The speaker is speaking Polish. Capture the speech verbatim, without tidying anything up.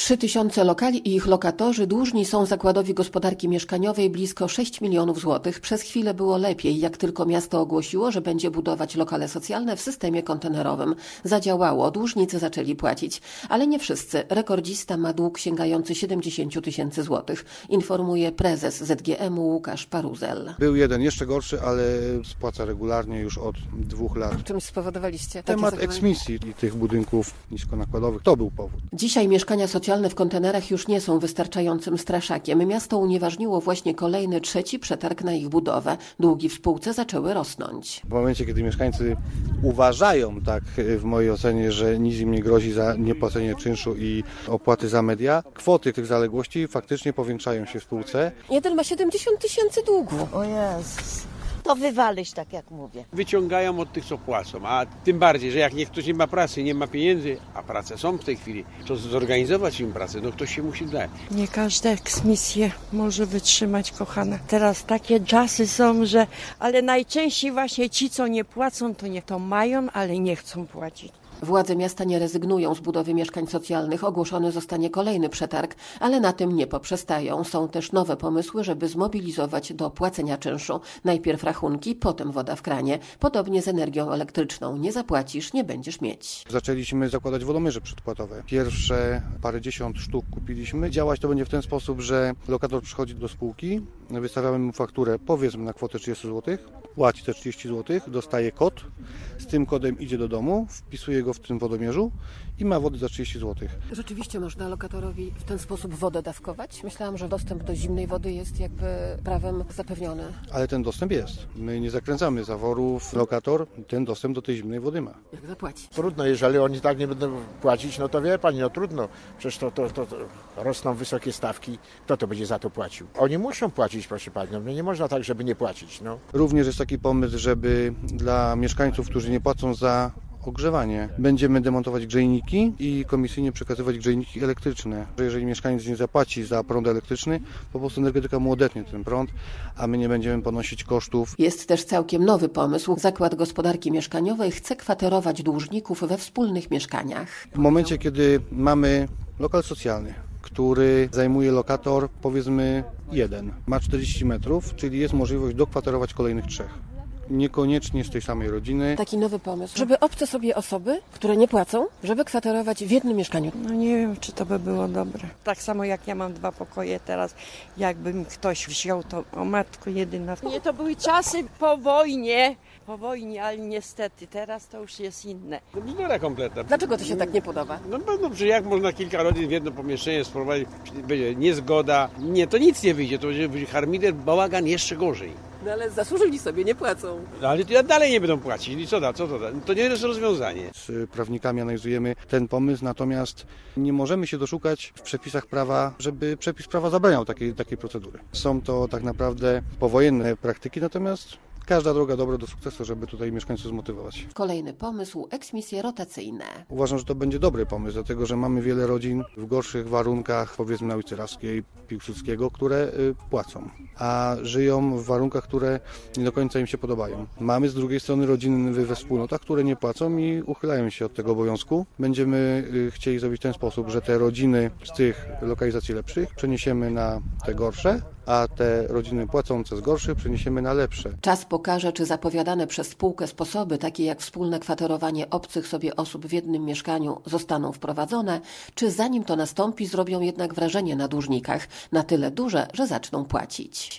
trzy tysiące lokali i ich lokatorzy dłużni są Zakładowi Gospodarki Mieszkaniowej blisko sześć milionów złotych. Przez chwilę było lepiej, jak tylko miasto ogłosiło, że będzie budować lokale socjalne w systemie kontenerowym. Zadziałało, dłużnicy zaczęli płacić. Ale nie wszyscy. Rekordzista ma dług sięgający siedemdziesiąt tysięcy złotych, informuje prezes Z G M u Łukasz Paruzel. Był jeden jeszcze gorszy, ale spłaca regularnie już od dwóch lat. Czym spowodowaliście? Temat eksmisji i tych budynków niskonakładowych to był powód. Dzisiaj mieszkania socjalne w kontenerach już nie są wystarczającym straszakiem. Miasto unieważniło właśnie kolejny, trzeci przetarg na ich budowę. Długi w spółce zaczęły rosnąć. W momencie, kiedy mieszkańcy uważają, tak w mojej ocenie, że nic im nie grozi za niepłacenie czynszu i opłaty za media, kwoty tych zaległości faktycznie powiększają się w spółce. Jeden ma siedemdziesiąt tysięcy długu. O Jezus. To wywalić, tak jak mówię. Wyciągają od tych, co płacą, a tym bardziej, że jak nie, ktoś nie ma pracy, nie ma pieniędzy, a prace są w tej chwili, to zorganizować im pracę, no ktoś się musi dać. Nie każda eksmisję może wytrzymać, kochana. Teraz takie czasy są, że... Ale najczęściej właśnie ci, co nie płacą, to nie to mają, ale nie chcą płacić. Władze miasta nie rezygnują z budowy mieszkań socjalnych. Ogłoszony zostanie kolejny przetarg, ale na tym nie poprzestają. Są też nowe pomysły, żeby zmobilizować do płacenia czynszu. Najpierw rachunki, potem woda w kranie. Podobnie z energią elektryczną. Nie zapłacisz, nie będziesz mieć. Zaczęliśmy zakładać wodomierze przedpłatowe. Pierwsze parędziesiąt sztuk kupiliśmy. Działać to będzie w ten sposób, że lokator przychodzi do spółki, wystawiamy mu fakturę, powiedzmy na kwotę trzydzieści złotych, płaci te trzydzieści złotych, dostaje kod, z tym kodem idzie do domu, wpisuje go w tym wodomierzu i ma wody za trzydzieści złotych. Rzeczywiście można lokatorowi w ten sposób wodę dawkować? Myślałam, że dostęp do zimnej wody jest jakby prawem zapewniony. Ale ten dostęp jest. My nie zakręcamy zaworów. Lokator ten dostęp do tej zimnej wody ma. Jak zapłaci? Trudno, jeżeli oni tak nie będą płacić, no to wie pani, no trudno. Przecież to, to, to, to rosną wysokie stawki. Kto to będzie za to płacił? Oni muszą płacić, proszę pani. No nie można tak, żeby nie płacić. No. Również jest taki pomysł, żeby dla mieszkańców, którzy nie płacą za ogrzewanie, będziemy demontować grzejniki i komisyjnie przekazywać grzejniki elektryczne. Jeżeli mieszkaniec nie zapłaci za prąd elektryczny, po prostu energetyka mu odetnie ten prąd, a my nie będziemy ponosić kosztów. Jest też całkiem nowy pomysł. Zakład Gospodarki Mieszkaniowej chce kwaterować dłużników we wspólnych mieszkaniach. W momencie, kiedy mamy lokal socjalny, który zajmuje lokator, powiedzmy jeden, ma czterdzieści metrów, czyli jest możliwość dokwaterować kolejnych trzech. Niekoniecznie z tej samej rodziny. Taki nowy pomysł, żeby obce sobie osoby, które nie płacą, żeby kwaterować w jednym mieszkaniu. No nie wiem, czy to by było dobre. Tak samo jak ja mam dwa pokoje teraz, jakbym ktoś wziął, to o matko jedyna. Nie, to były czasy po wojnie, po wojnie, ale niestety teraz to już jest inne. No bzdura kompletna. Dlaczego to się tak nie podoba? No bo że jak można kilka rodzin w jedno pomieszczenie sprowadzić, będzie niezgoda, nie, to nic nie wyjdzie, to będzie harmider, bałagan jeszcze gorzej. No ale zasłużyli sobie, nie płacą. No ale dalej nie będą płacić. I co da, co to da? To nie jest rozwiązanie. Z prawnikami analizujemy ten pomysł, natomiast nie możemy się doszukać w przepisach prawa, żeby przepis prawa zabraniał takiej, takiej procedury. Są to tak naprawdę powojenne praktyki, natomiast każda droga dobra do sukcesu, żeby tutaj mieszkańców zmotywować. Kolejny pomysł, eksmisje rotacyjne. Uważam, że to będzie dobry pomysł, dlatego że mamy wiele rodzin w gorszych warunkach, powiedzmy na ulicy Raskiej, Piłsudskiego, które y, płacą, a żyją w warunkach, które nie do końca im się podobają. Mamy z drugiej strony rodziny we wspólnotach, które nie płacą i uchylają się od tego obowiązku. Będziemy y, chcieli zrobić w ten sposób, że te rodziny z tych lokalizacji lepszych przeniesiemy na te gorsze, a te rodziny płacące z gorszych przeniesiemy na lepsze. Czas pokaże, czy zapowiadane przez spółkę sposoby, takie jak wspólne kwaterowanie obcych sobie osób w jednym mieszkaniu, zostaną wprowadzone, czy zanim to nastąpi, zrobią jednak wrażenie na dłużnikach, na tyle duże, że zaczną płacić.